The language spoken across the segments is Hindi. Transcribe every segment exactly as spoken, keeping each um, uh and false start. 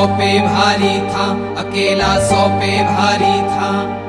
सौ पे भारी था, अकेला सौ पे भारी था।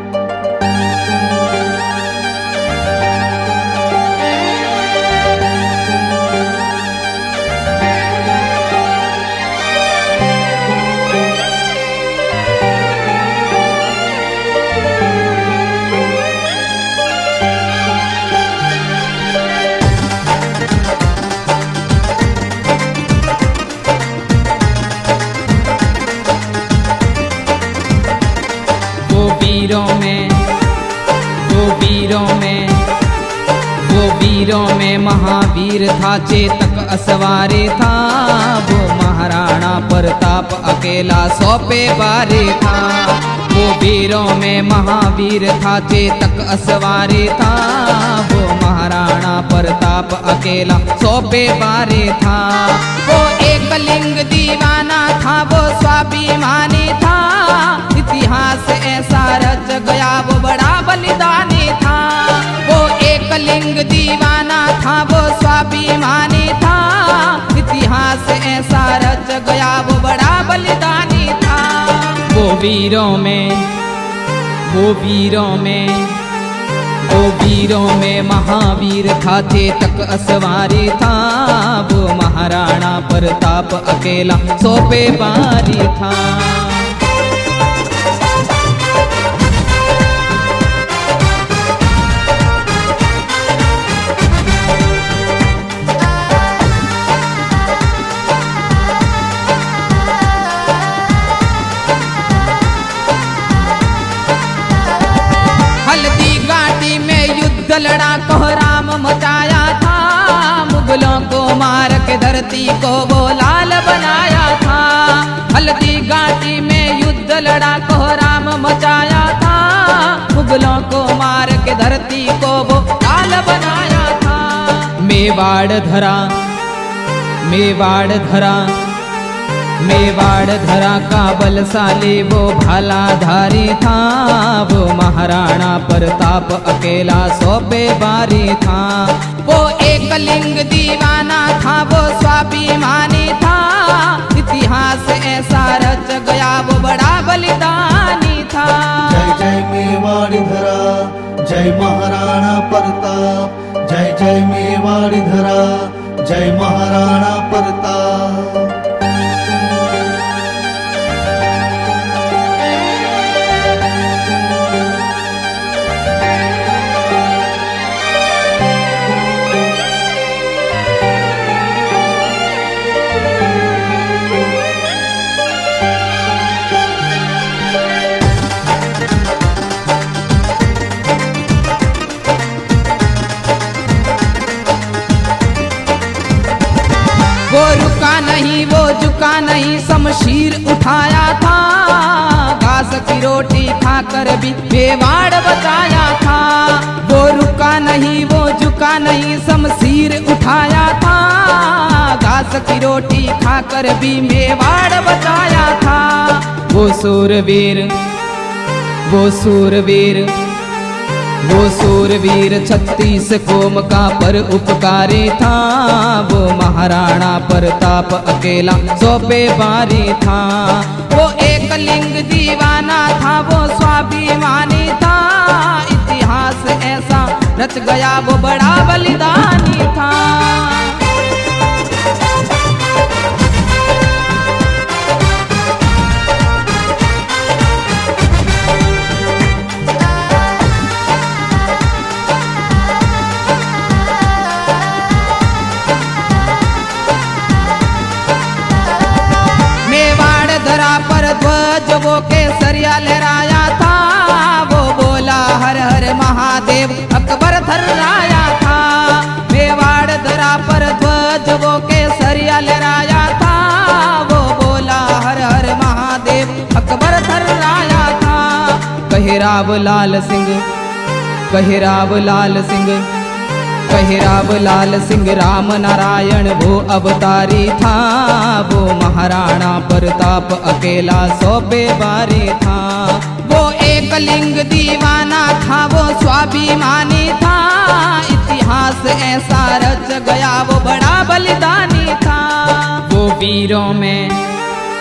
वीरों में वो वीरों में वो वीरों में महावीर था, चेतक असवारी था। वो महाराणा प्रताप अकेला सौ पे भारी था। वो वीरों में महावीर था, चेतक असवारी था। वो महाराणा प्रताप अकेला सौ पे भारी था। वो एक लिंग दीवाना था, वो स्वाभिमानी था। इतिहास ऐसा रच गया, वो बड़ा बलिदानी था। वो एक लिंग दीवाना था, वो स्वाभिमानी था। इतिहास ऐसा रच गया, वो बड़ा बलिदानी था। वो वीरों में वो वीरों में वो वीरों में महावीर था, चेतक असवारी था। वो महाराणा प्रताप अकेला सौ पे भारी था। लड़ा कोहराम मचाया था, मुगलों को मार के धरती को वो लाल बनाया था। हल्दी घाटी में युद्ध लड़ा कोहराम मचाया था, मुगलों को मार के धरती को वो लाल बनाया था। मेवाड़ धरा मेवाड़ धरा मेवाड़ धरा का बलशाली वो भालाधारी था। वो महाराणा प्रताप अकेला सौ पे भारी था। वो एक लिंग दीवाना था, वो स्वाभिमानी था। इतिहास ऐसा रच गया, वो बड़ा बलिदानी था। जय जय मेवाड़ धरा, जय महाराणा प्रताप। जय जय मेवाड़ धरा, जय महाराणा प्रताप। वो रुका नहीं, वो झुका नहीं, शमशीर उठाया था। घास की रोटी खाकर भी मेवाड़ बचाया था। वो रुका नहीं, वो झुका नहीं, शमशीर उठाया था। घास की रोटी खाकर भी मेवाड़ बचाया था। वो सूरवीर वो सूरवीर वो सूरवीर छत्तीस कोम का पर उपकारी था। वो महाराणा प्रताप अकेला सौ पे भारी था। वो एक लिंग दीवाना था, वो स्वाभिमानी था। इतिहास ऐसा रच गया, वो बड़ा बलिदानी था। पर ध्वज वो केसरिया लहराया था। वो बोला हर हर महादेव, अकबर थर्राया था। मेवाड़ धरा पर ध्वज वो केसरिया लहराया था। वो बोला हर हर महादेव, अकबर थर्राया था। कहिराव लाल सिंह कहिराव लाल सिंह कहिराव लाल सिंह राम नारायण वो अवतारी था। वो महाराणा प्रताप अकेला सौ पे भारी था। वो एक लिंग दीवाना था, वो स्वाभिमानी था। इतिहास ऐसा रच गया, वो बड़ा बलिदानी था। वो वीरों में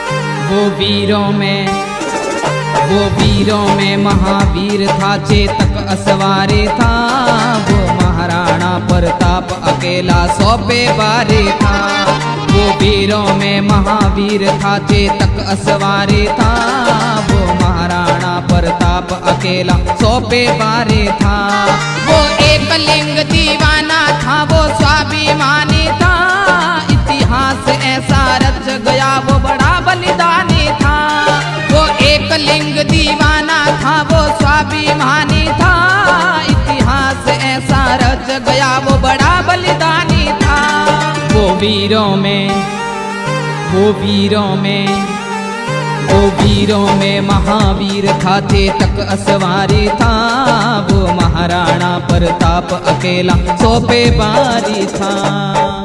वो वीरों में वो वीरों में महावीर था, चेतक असवारे था। वो महाराणा प्रताप अकेला सौ पे वारे था। वो वीरों में महावीर था, चेतक असवारे था। वो महाराणा प्रताप अकेला सौ पे वारे था। वो एक लिंग दीवाना था, वो स्वाभिमानी था। इतिहास ऐसा रच गया, वो बड़ा बलिदानी था। वो एक लिंग दीवाना था, वो स्वाभिमानी था। इतिहास ऐसा रच गया, वो बड़ा बलिदानी था। वो वीरों में वो वीरों में वो वीरों में महावीर था, चेतक असवारी था। वो महाराणा प्रताप अकेला सौ पे वारी था।